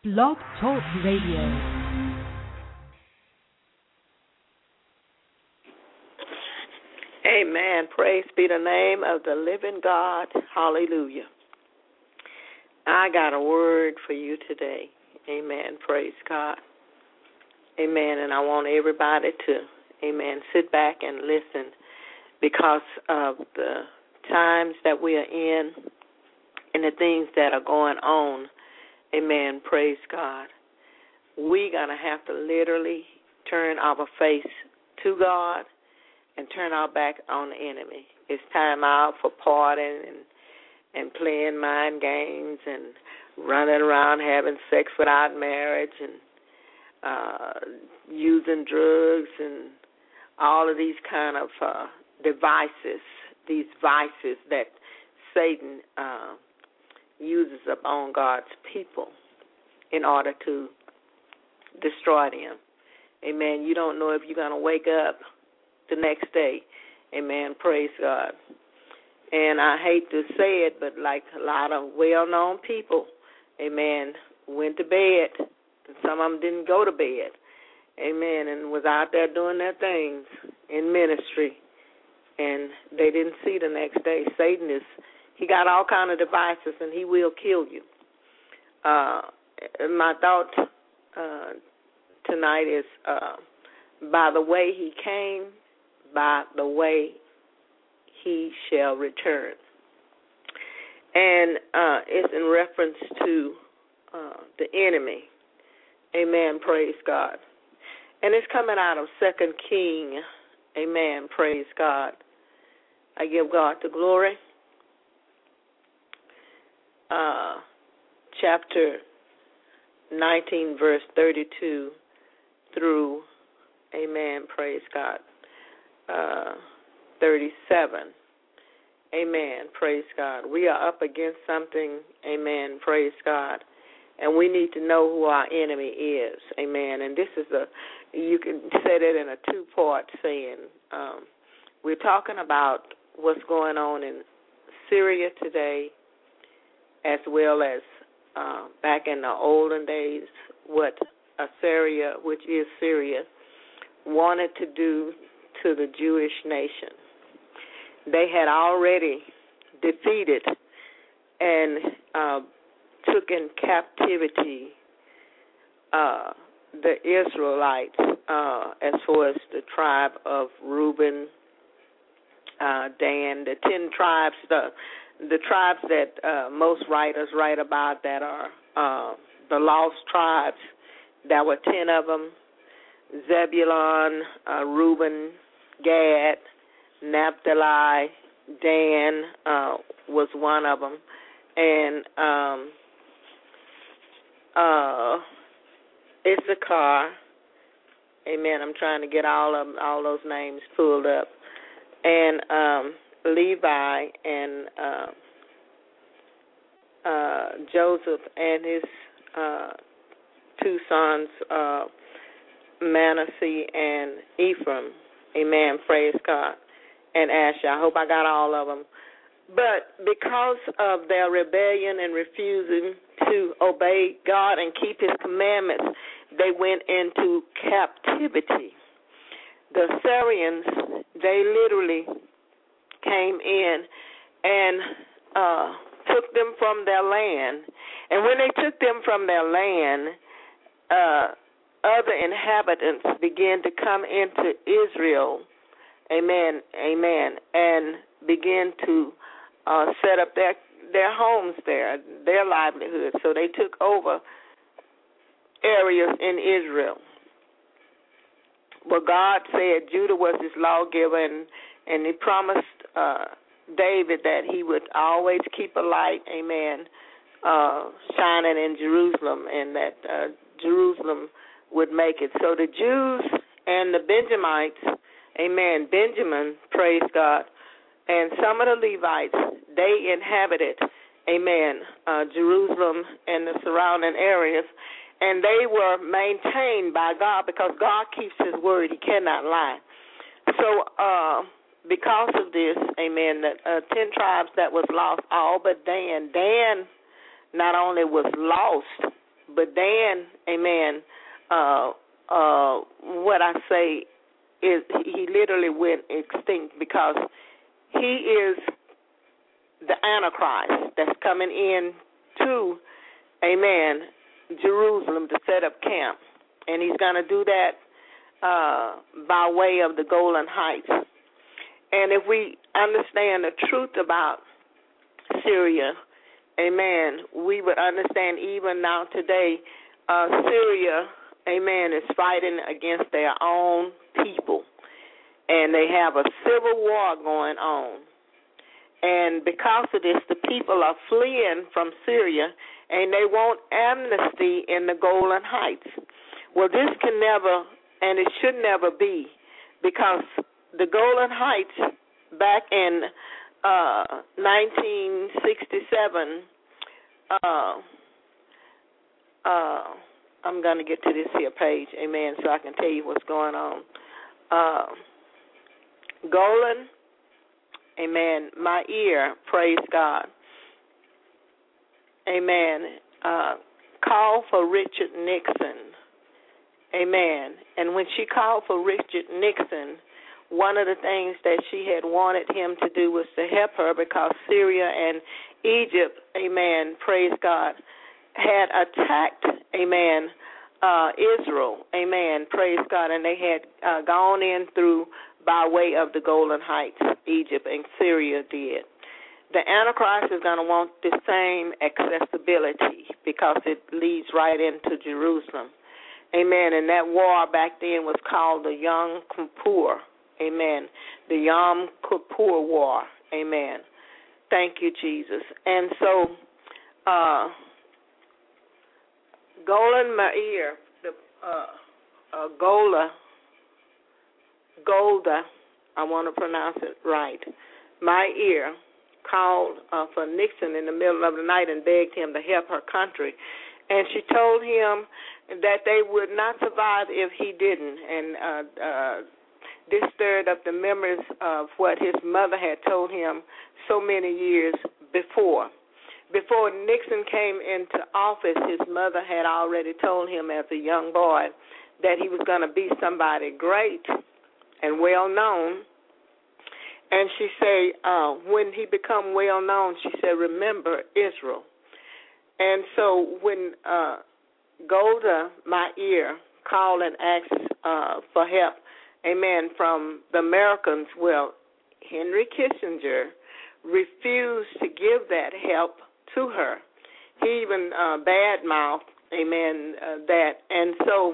Blog Talk Radio. Amen. Praise be the name of the living God. Hallelujah. I got a word for you today. Amen. Praise God. Amen. And I want everybody to, amen, sit back and listen because of the times that we are in and the things that are going on. Amen. Praise God. We're going to have to literally turn our face to God and turn our back on the enemy. It's time out for partying and playing mind games and running around having sex without marriage and using drugs and all of these kind of devices, these vices that Satan uses upon God's people in order to destroy them. Amen. You don't know if you're going to wake up the next day. Amen. Praise God. And I hate to say it, but like a lot of well-known people, amen, went to bed. Some of them didn't go to bed. Amen. And was out there doing their things in ministry. And they didn't see the next day. Satan he got all kind of devices, and he will kill you. My thought tonight is by the way he came, by the way he shall return. And it's in reference to the enemy. Amen, praise God. And it's coming out of 2 King. Amen, praise God. I give God the glory. Chapter 19, verse 32 through, amen, praise God, 37. Amen, praise God. We are up against something, amen, praise God, and we need to know who our enemy is, amen. And this is you can say that in a two-part saying. We're talking about what's going on in Syria today, as well as back in the olden days, what Assyria, which is Syria, wanted to do to the Jewish nation. They had already defeated and took in captivity the Israelites as far as the tribe of Reuben, Dan, the 10 tribes, the tribes that most writers write about that are the lost tribes. There were 10 of them: Zebulun, Reuben, Gad, Naphtali, Dan was one of them, and Issachar. Amen. I'm trying to get all those names pulled up, and Levi and Joseph and his two sons, Manasseh and Ephraim. Amen. Praise God. And Asher. I hope I got all of them. But because of their rebellion and refusing to obey God and keep his commandments, they went into captivity. The Syrians, they literally came in and took them from their land. And when they took them from their land, other inhabitants began to come into Israel, amen, and begin to set up their homes there, their livelihood. So they took over areas in Israel. Well, God said Judah was his lawgiver, and he promised David that he would always keep a light, amen, shining in Jerusalem, and that Jerusalem would make it. So the Jews and the Benjamites, amen, Benjamin, praise God, and some of the Levites, they inhabited, amen, Jerusalem and the surrounding areas, and they were maintained by God because God keeps his word. He cannot lie. So because of this, amen, the 10 tribes that was lost, all but Dan. Dan not only was lost, But Dan, amen, what I say is he literally went extinct because he is the Antichrist that's coming in to, amen, Jerusalem to set up camp. And he's going to do that by way of the Golan Heights. And if we understand the truth about Syria, amen, we would understand even now today, Syria, amen, is fighting against their own people. And they have a civil war going on. And because of this, the people are fleeing from Syria, and they want amnesty in the Golan Heights. Well, this can never, and it should never be, because the Golan Heights back in 1967, I'm going to get to this here page, amen, so I can tell you what's going on. Golan, amen, my ear, praise God, amen, called for Richard Nixon, amen. And when she called for Richard Nixon, one of the things that she had wanted him to do was to help her because Syria and Egypt, amen, praise God, had attacked, amen, Israel, amen, praise God, and they had gone in through by way of the Golan Heights, Egypt, and Syria did. The Antichrist is going to want the same accessibility because it leads right into Jerusalem. Amen. And that war back then was called the Yom Kippur. Amen. The Yom Kippur War. Amen. Thank you, Jesus. And so, Golan Meir, Golda, I want to pronounce it right, my ear, called for Nixon in the middle of the night and begged him to help her country. And she told him that they would not survive if he didn't. And this stirred up the memories of what his mother had told him so many years before. Before Nixon came into office, his mother had already told him as a young boy that he was going to be somebody great and well known. And she said, when he become well known, she said, remember Israel. And so when Golda Meir called and asked for help, amen, from the Americans, well, Henry Kissinger refused to give that help to her. He even badmouthed, amen, that. And so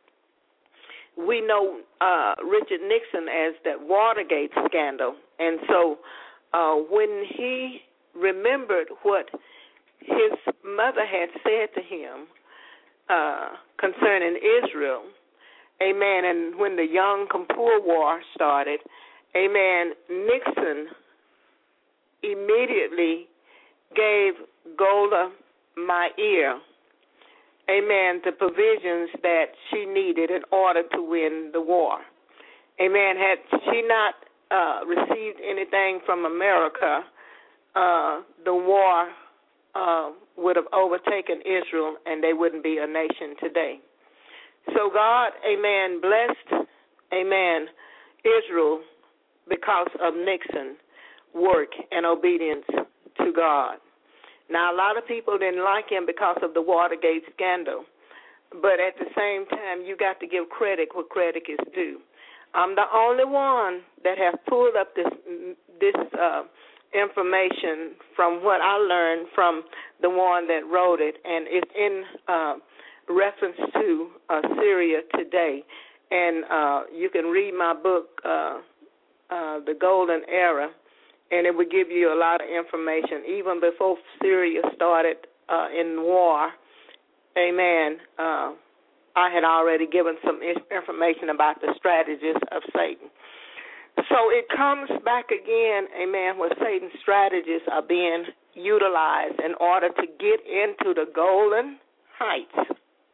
we know Richard Nixon as that Watergate scandal. And so when he remembered what his mother had said to him concerning Israel, amen, and when the Yom Kippur War started, amen, Nixon immediately gave Golda Meir, amen, the provisions that she needed in order to win the war. Amen. Had she not received anything from America, the war would have overtaken Israel and they wouldn't be a nation today. So God, amen, blessed, amen, Israel because of Nixon's work and obedience to God. Now, a lot of people didn't like him because of the Watergate scandal, but at the same time, you got to give credit where credit is due. I'm the only one that has pulled up this information from what I learned from the one that wrote it, and it's in reference to Syria today. And you can read my book, The Golden Era, and it would give you a lot of information. Even before Syria started in war, amen, I had already given some information about the strategies of Satan. So it comes back again, amen, where Satan's strategies are being utilized in order to get into the Golan Heights.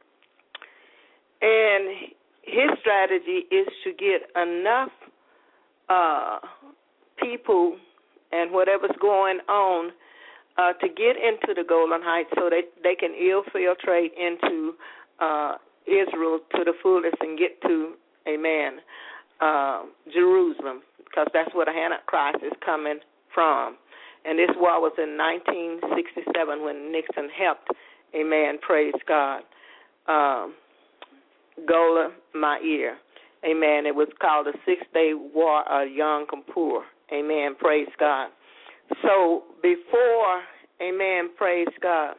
And his strategy is to get enough people and whatever's going on to get into the Golan Heights so they can infiltrate into Israel to the fullest and get to, amen, Jerusalem, because that's where the Antichrist is coming from. And this war was in 1967 when Nixon helped, amen, praise God, Golda Meir. Amen. It was called the 6-Day War of Yom Kippur. Amen. Praise God. So before, amen, praise God,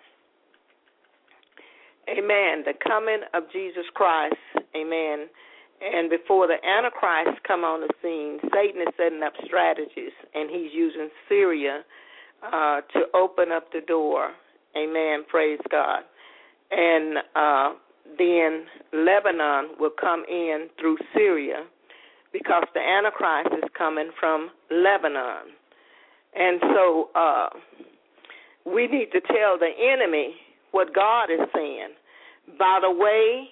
amen, the coming of Jesus Christ, amen, and before the Antichrist come on the scene, Satan is setting up strategies, and he's using Syria to open up the door. Amen. Praise God. And then Lebanon will come in through Syria because the Antichrist is coming from Lebanon. And so we need to tell the enemy what God is saying. By the way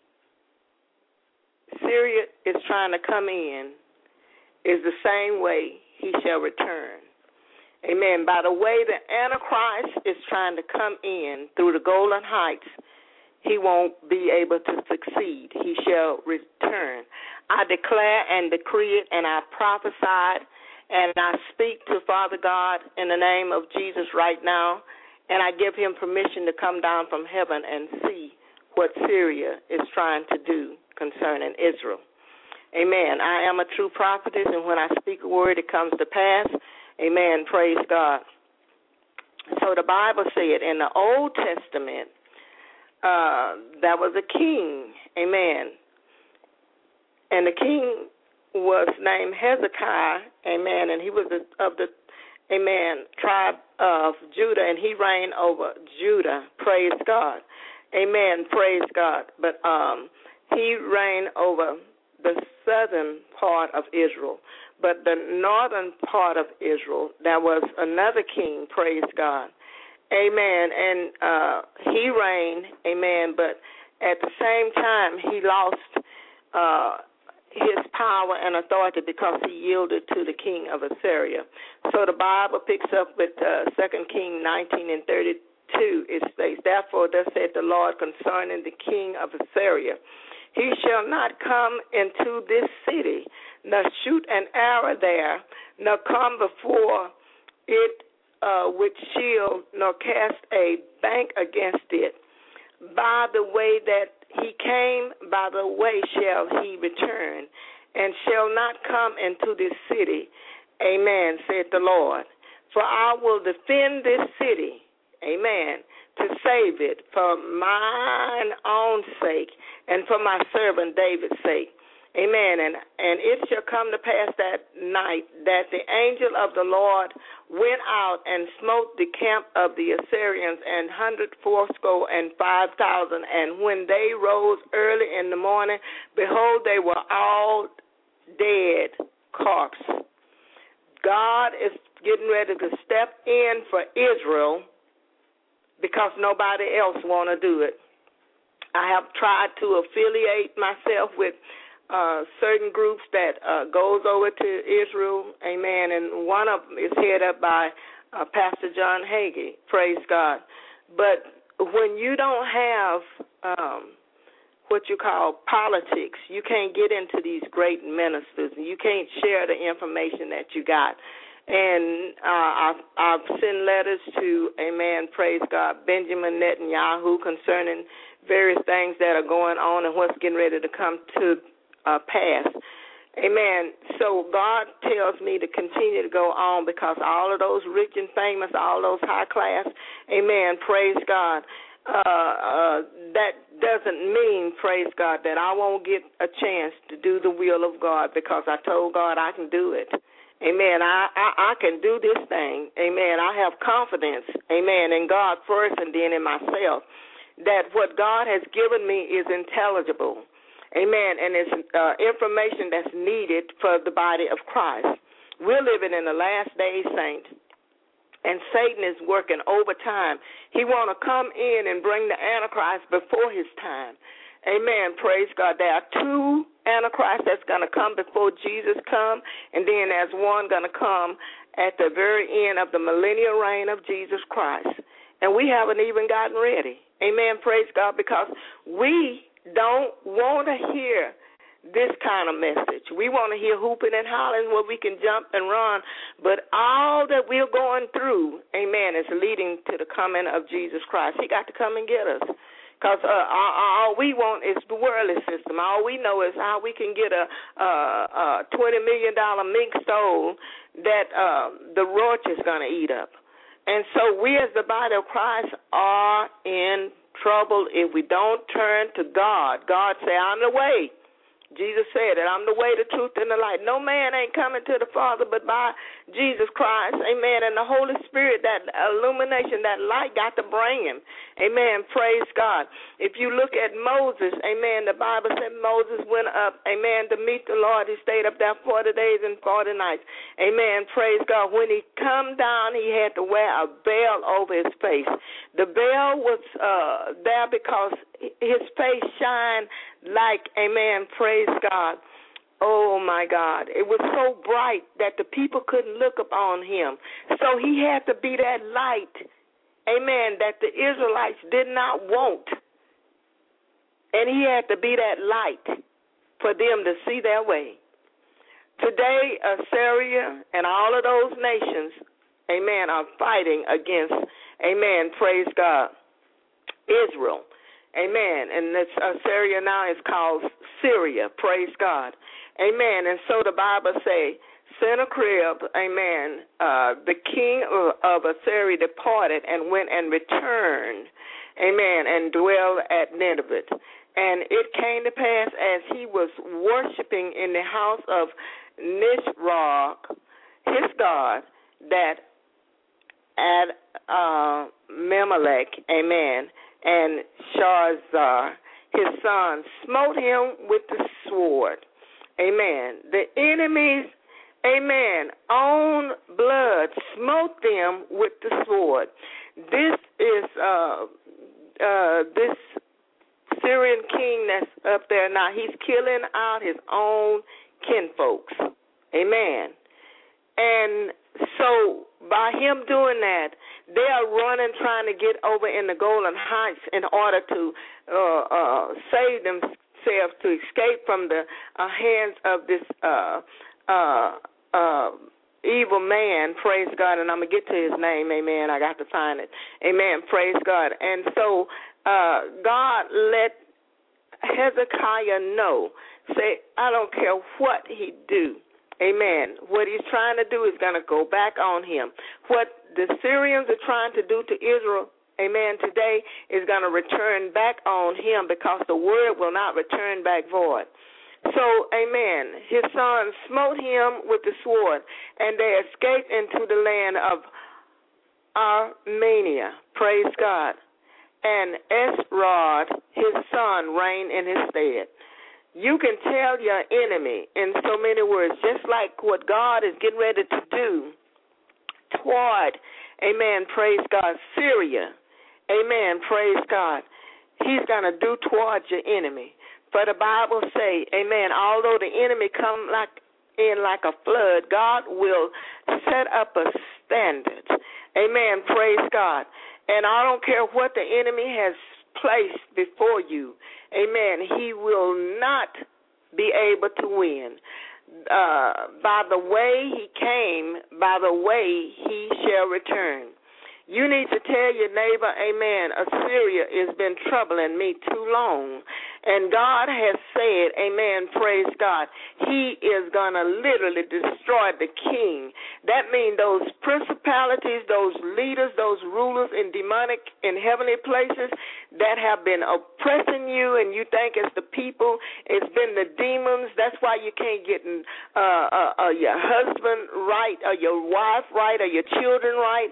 Syria is trying to come in is the same way he shall return. Amen. By the way the Antichrist is trying to come in through the Golan Heights, he won't be able to succeed. He shall return. I declare and decree it, and I prophesied, and I speak to Father God in the name of Jesus right now, and I give him permission to come down from heaven and see what Syria is trying to do concerning Israel. Amen. I am a true prophetess, and when I speak a word, it comes to pass. Amen. Praise God. So the Bible said in the Old Testament, there was a king, amen, and the king was named Hezekiah, amen, and he was of the, amen, tribe of Judah, and he reigned over Judah, praise God, amen, praise God, but he reigned over the southern part of Israel, but the northern part of Israel, there was another king, praise God. Amen. And he reigned, amen, but at the same time he lost his power and authority because he yielded to the king of Assyria. So the Bible picks up with 2 Kings 19:32. It states, therefore thus said the Lord concerning the king of Assyria, he shall not come into this city, nor shoot an arrow there, nor come before it with shield, nor cast a bank against it. By the way that he came, by the way shall he return, and shall not come into this city. Amen, said the Lord. For I will defend this city, amen, to save it for mine own sake and for my servant David's sake. Amen. And it shall come to pass that night that the angel of the Lord went out and smote the camp of the Assyrians 180,500. And when they rose early in the morning, behold, they were all dead corpses. God is getting ready to step in for Israel because nobody else want to do it. I have tried to affiliate myself with certain groups that goes over to Israel, amen, and one of them is headed up by Pastor John Hagee, praise God. But when you don't have what you call politics, you can't get into these great ministers, and you can't share the information that you got. And I've sent letters to, amen, praise God, Benjamin Netanyahu concerning various things that are going on and what's getting ready to come to pass. Amen. So God tells me to continue to go on because all of those rich and famous, all those high class, amen, praise God, that doesn't mean, praise God, that I won't get a chance to do the will of God because I told God I can do it. Amen. I can do this thing. Amen. I have confidence, amen, in God first and then in myself, that what God has given me is intelligible. Amen, and it's information that's needed for the body of Christ. We're living in the last days, saints, and Satan is working overtime. He want to come in and bring the Antichrist before his time. Amen, praise God. There are two Antichrists that's going to come before Jesus come, and then there's one going to come at the very end of the millennial reign of Jesus Christ. And we haven't even gotten ready. Amen. Praise God, because we don't want to hear this kind of message. We want to hear hooping and hollering where we can jump and run, but all that we're going through, amen, is leading to the coming of Jesus Christ. He got to come and get us, because all we want is the worldly system. All we know is how we can get a $20 million mink stole that the roach is going to eat up. And so we as the body of Christ are in trouble if we don't turn to God. God said, I'm the way. Jesus said that I'm the way, the truth, and the light. No man ain't coming to the Father but by Jesus Christ. Amen. And the Holy Spirit, that illumination, that light got to bring him. Amen. Praise God. If you look at Moses, amen, the Bible said Moses went up, amen, to meet the Lord. He stayed up there 40 days and 40 nights. Amen. Praise God. When he come down, he had to wear a veil over his face. The veil was there because his face shined like, amen, praise God. Oh, my God. It was so bright that the people couldn't look upon him. So he had to be that light, amen, that the Israelites did not want. And he had to be that light for them to see their way. Today, Assyria and all of those nations, amen, are fighting against, amen, praise God, Israel. Amen. And this Assyria now is called Syria. Praise God. Amen. And so the Bible say, Sennacherib, amen, the king of Assyria departed and went and returned, amen, and dwelled at Nineveh. And it came to pass as he was worshiping in the house of Nisroch, his god, that Abimelech, amen, and Sharzar, his son, smote him with the sword. Amen. The enemies, amen, own blood smote them with the sword. This is this Syrian king that's up there now. He's killing out his own kinfolks. Amen. And so by him doing that, they are running, trying to get over in the Golan Heights in order to save themselves, to escape from the hands of this evil man, praise God. And I'm going to get to his name, amen. I got to find it. Amen, praise God. And so God let Hezekiah know, say, I don't care what he do. Amen. What he's trying to do is going to go back on him. What the Syrians are trying to do to Israel, amen, today is going to return back on him, because the word will not return back void. So, amen, his son smote him with the sword, and they escaped into the land of Armenia. Praise God. And Esrod, his son, reigned in his stead. You can tell your enemy in so many words, just like what God is getting ready to do toward, amen, praise God, Syria, amen, praise God. He's going to do towards your enemy. For the Bible say, amen, although the enemy come like a flood, God will set up a standard. Amen, praise God. And I don't care what the enemy has placed before you, amen, he will not be able to win. By the way he came, by the way he shall return. You need to tell your neighbor, amen, Assyria has been troubling me too long. And God has said, amen, praise God, he is going to literally destroy the king. That means those principalities, those leaders, those rulers in demonic and heavenly places that have been oppressing you, and you think it's the people, it's been the demons. That's why you can't get your husband right, or your wife right, or your children right,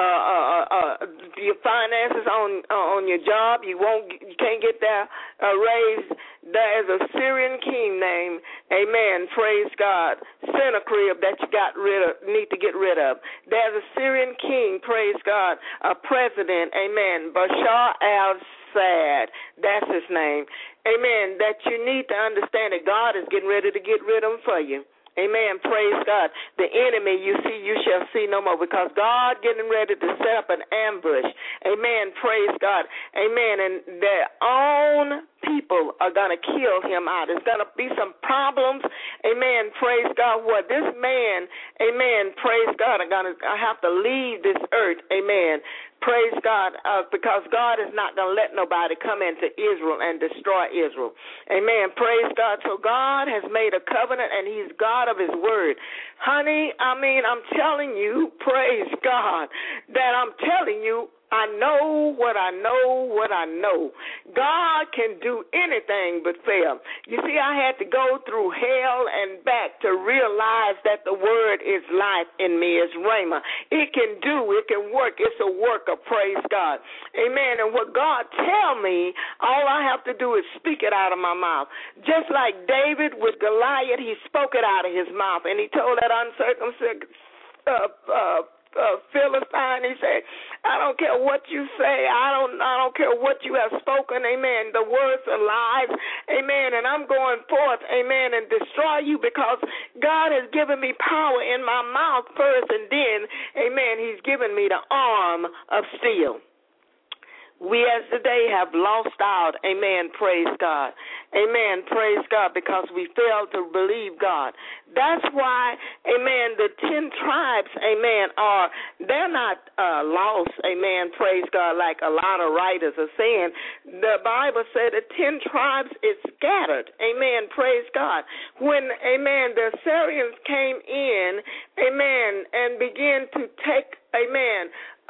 your finances on your job. You can't get there raised. There is a Syrian king named, amen, praise God, Sennacherib, that you need to get rid of. There's a Syrian king, praise God, a president, amen, Bashar al-Assad, that's his name, amen, that you need to understand that God is getting ready to get rid of him for you. Amen. Praise God. The enemy you see, you shall see no more, because God getting ready to set up an ambush. Amen. Praise God. Amen. And their own people are going to kill him out. There's going to be some problems. Amen. Praise God. What this man, amen, praise God, are going to have to leave this earth. Amen. Praise God, because God is not going to let nobody come into Israel and destroy Israel. Amen. Praise God. So God has made a covenant, and he's God of his word. Honey, I'm telling you, praise God, that I'm telling you, I know what I know. God can do anything but fail. You see, I had to go through hell and back to realize that the word is life in me, is Rhema. It can work. It's a worker, praise God. Amen. And what God tell me, all I have to do is speak it out of my mouth. Just like David with Goliath, he spoke it out of his mouth, and he told that uncircumcised Philistine, he said, I don't care what you say, I don't care what you have spoken, amen. The words are lies, amen, and I'm going forth, amen, and destroy you, because God has given me power in my mouth first, and then, amen, he's given me the arm of steel. We as today have lost out, amen, praise God. Amen, praise God, because we failed to believe God. That's why, amen, the 10 tribes, amen, they're not lost, amen, praise God, like a lot of writers are saying. The Bible said the 10 tribes is scattered, amen, praise God. When, amen, the Assyrians came in, amen, and began to take, amen,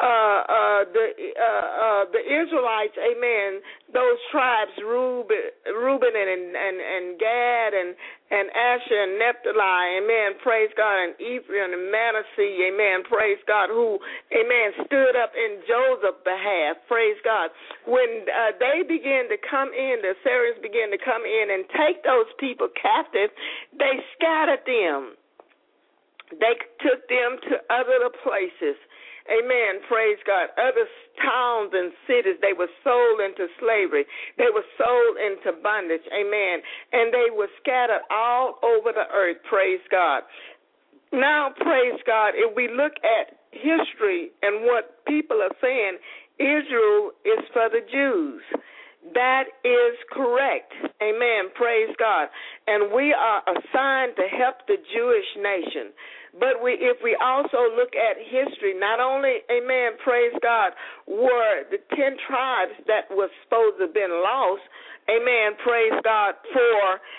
the Israelites, amen, those tribes, Reuben and Gad and Asher and Naphtali, amen, praise God, and Ephraim and Manasseh, amen, praise God, who, amen, stood up in Joseph's behalf, praise God. When they began to come in, the Assyrians began to come in and take those people captive, they scattered them. They took them to other places. Amen. Praise God. Other towns and cities, they were sold into slavery. They were sold into bondage. Amen. And they were scattered all over the earth. Praise God. Now, praise God, if we look at history and what people are saying, Israel is for the Jews. That is correct. Amen. Praise God. And we are assigned to help the Jewish nation. But if we also look at history, not only, amen, praise God, were the 10 tribes that were supposed to have been lost, amen, praise God, for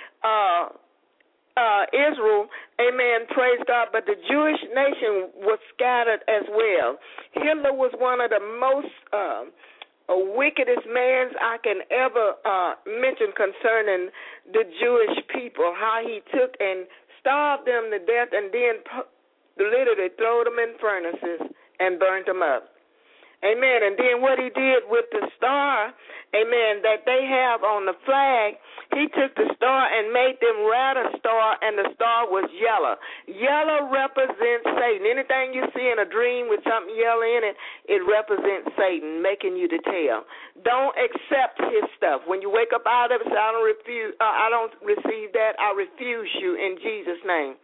Israel, amen, praise God, but the Jewish nation was scattered as well. Hitler was one of the most wickedest men I can ever mention concerning the Jewish people, how he took and starved them to death and then literally threw them in furnaces and burnt them up. Amen. And then what he did with the star, amen, that they have on the flag, he took the star and made them write a star, and the star was yellow. Yellow represents Satan. Anything you see in a dream with something yellow in it, it represents Satan, making you to tell. Don't accept his stuff. When you wake up out of it, say, I don't receive that. I refuse you in Jesus' name.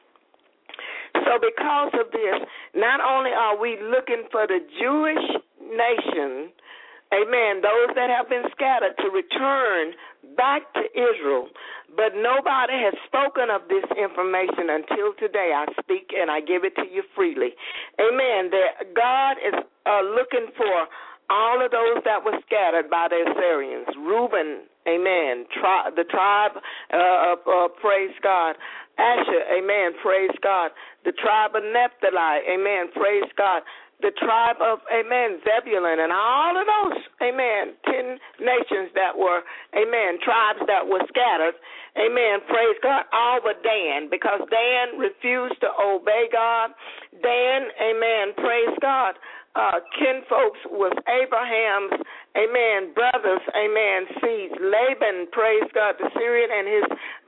So because of this, not only are we looking for the Jewish nation, amen, those that have been scattered to return back to Israel, but nobody has spoken of this information until today. I speak and I give it to you freely. Amen. God is looking for all of those that were scattered by the Assyrians. Reuben, amen, the tribe of praise God. Asher, amen, praise God. The tribe of Naphtali, amen, praise God. The tribe of, amen, Zebulun, and all of those, amen, 10 nations that were, amen, tribes that were scattered, amen, praise God, all but Dan, because Dan refused to obey God. Dan, amen, praise God, kinfolks was Abraham's, amen, brothers, amen, seeds. Laban, praise God, the Syrian, and his,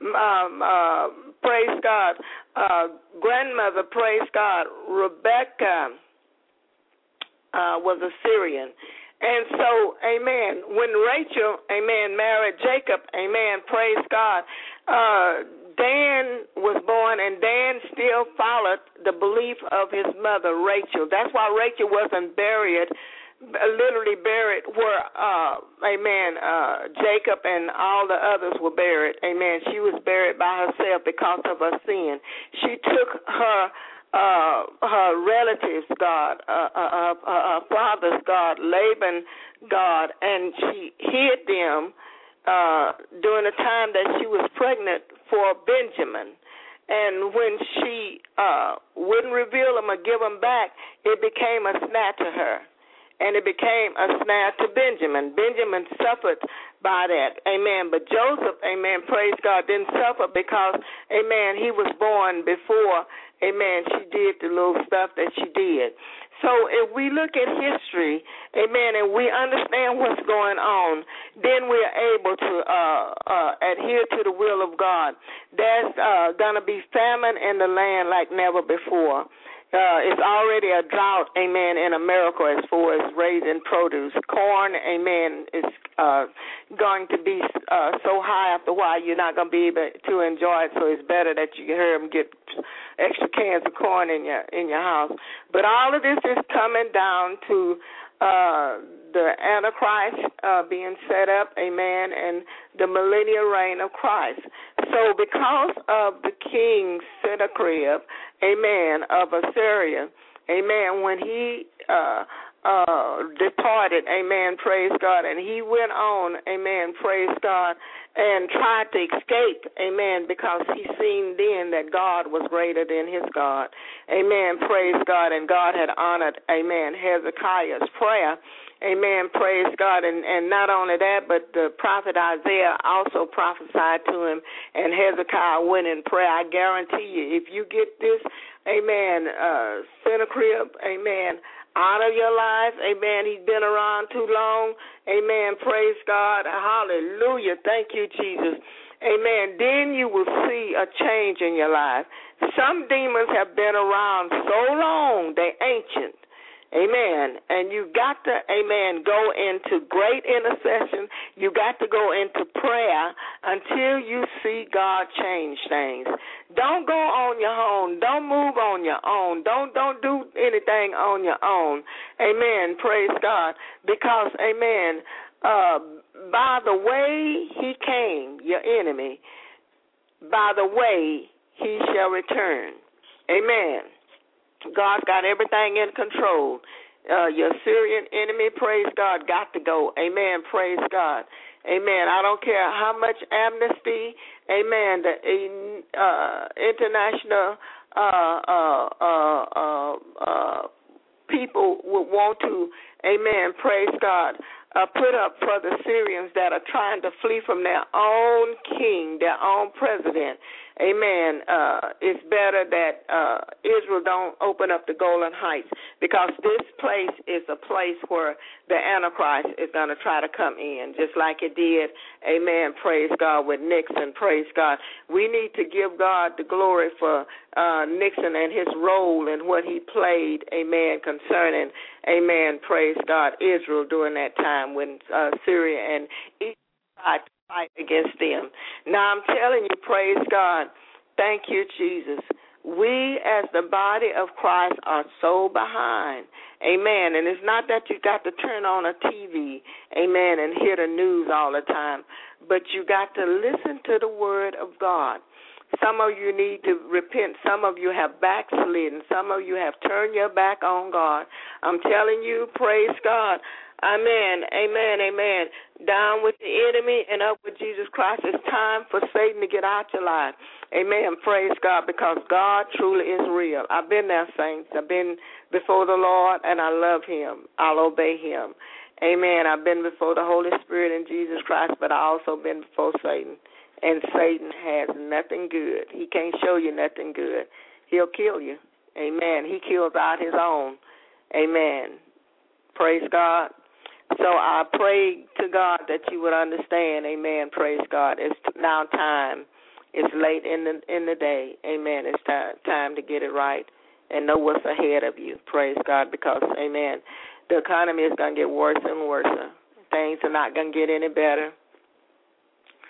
praise God, grandmother, praise God, Rebecca, was a Syrian. And so, amen, when Rachel, amen, married Jacob, amen, praise God, Dan was born, and Dan still followed the belief of his mother, Rachel. That's why Rachel wasn't buried, literally buried where, Jacob and all the others were buried. Amen. She was buried by herself because of her sin. She took her relatives' God, her father's God, Laban God, and she hid them during the time that she was pregnant for Benjamin. And when she wouldn't reveal them or give them back, it became a snare to her. And it became a snare to Benjamin. Benjamin suffered by that. Amen. But Joseph, amen, praise God, didn't suffer because, amen, he was born before, amen, she did the little stuff that she did. So if we look at history, amen, and we understand what's going on, then we're able to adhere to the will of God. There's going to be famine in the land like never before. It's already a drought, amen, in America as far as raising produce. Corn, amen, is going to be so high after a while you're not going to be able to enjoy it, so it's better that you hear them get extra cans of corn in your house. But all of this is coming down to the Antichrist being set up, amen, and the millennial reign of Christ. So because of the king Sennacherib, amen, of Assyria, amen, when he departed, amen, praise God, and he went on, amen, praise God, and tried to escape, amen, because he seen then that God was greater than his God, amen, praise God, and God had honored, amen, Hezekiah's prayer, amen, praise God, and not only that, but the prophet Isaiah also prophesied to him, and Hezekiah went in prayer. I guarantee you, if you get this, amen, Sennacherib, amen, out of your life, amen, he's been around too long, amen, praise God, hallelujah, thank you, Jesus, amen, then you will see a change in your life. Some demons have been around so long, they're ancient. Amen. And you got to, amen, go into great intercession. You got to go into prayer until you see God change things. Don't go on your own. Don't move on your own. Don't do anything on your own. Amen. Praise God. Because, amen, by the way he came, your enemy, by the way he shall return. Amen. God's got everything in control. Your Syrian enemy, praise God, got to go. Amen. Praise God. Amen. I don't care how much amnesty, amen, the international people would want to, amen, praise God, put up for the Syrians that are trying to flee from their own king, their own president. Amen. It's better that Israel don't open up the Golan Heights, because this place is a place where the Antichrist is going to try to come in, just like it did, amen, praise God, with Nixon, praise God. We need to give God the glory for Nixon and his role and what he played, amen, concerning, amen, praise God, Israel during that time when Syria and Egypt tried to fight against them. Now I'm telling you, praise God, thank you, Jesus. We as the body of Christ are so behind, amen, and it's not that you got to turn on a TV, amen, and hear the news all the time, but you got to listen to the word of God. Some of you need to repent. Some of you have backslidden. Some of you have turned your back on God. I'm telling you, praise God. Amen, amen, amen. Down with the enemy and up with Jesus Christ. It's time for Satan to get out your life. Amen, praise God, because God truly is real. I've been there, saints. I've been before the Lord, and I love him. I'll obey him. Amen. I've been before the Holy Spirit and Jesus Christ, but I also been before Satan. And Satan has nothing good. He can't show you nothing good. He'll kill you. Amen. He kills out his own. Amen. Praise God. So I pray to God that you would understand. Amen. Praise God. It's now time. It's late in the day. Amen. It's time to get it right and know what's ahead of you. Praise God. Because, amen, the economy is going to get worse and worse. Things are not going to get any better.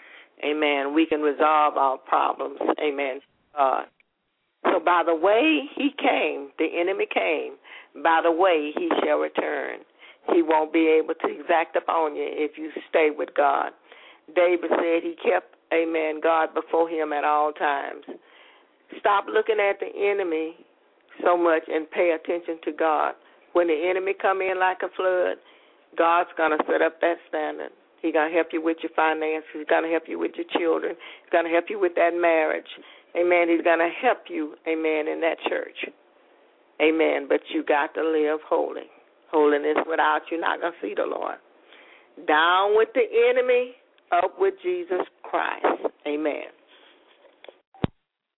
amen, we can resolve our problems, amen, So by the way he came, the enemy came, by the way he shall return. He won't be able to exact upon you if you stay with God. David said he kept, amen, God before him at all times. Stop looking at the enemy so much and pay attention to God. When the enemy come in like a flood, God's going to set up that standard. He's going to help you with your finances. He's going to help you with your children. He's going to help you with that marriage. Amen. He's going to help you, amen, in that church. Amen. But you got to live holy. Holiness without you, not going to see the Lord. Down with the enemy, up with Jesus Christ. Amen.